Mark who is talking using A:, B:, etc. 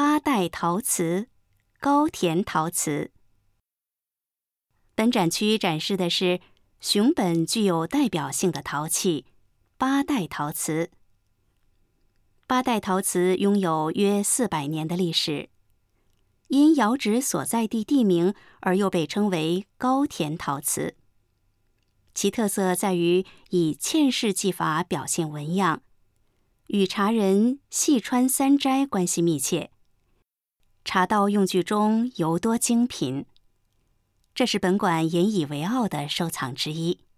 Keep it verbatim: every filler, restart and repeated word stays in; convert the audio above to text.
A: 八代陶瓷、高田陶瓷。本展区展示的是熊本具有代表性的陶器八代陶瓷。八代陶瓷拥有约四百年的历史，因窑址所在地地名而又被称为高田陶瓷。其特色在于以嵌式技法表现纹样，与茶人细川三斋关系密切。茶道用具中尤多精品，这是本馆引以为傲的收藏之一。